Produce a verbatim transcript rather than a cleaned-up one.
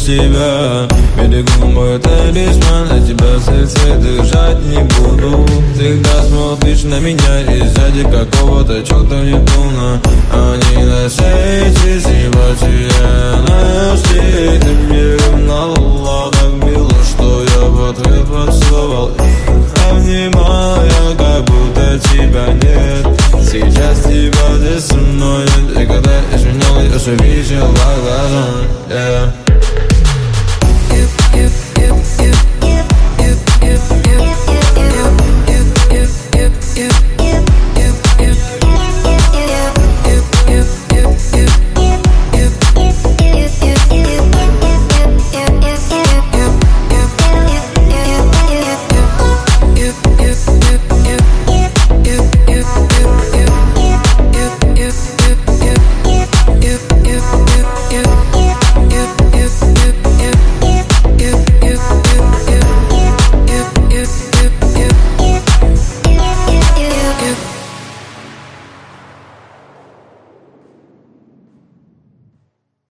тебя. Берегу мой талисман, а тебя в сердце держать не буду. Всегда смотришь на меня и сзади какого-то черта Нептуна. Они на свете, симпатия нашли. Ты мне ревновала так мило, что я в ответ поцеловал их, обнимая, как будто тебя нет. Сейчас тебя здесь со мной нет. И когда изменял, я все видел по глазам.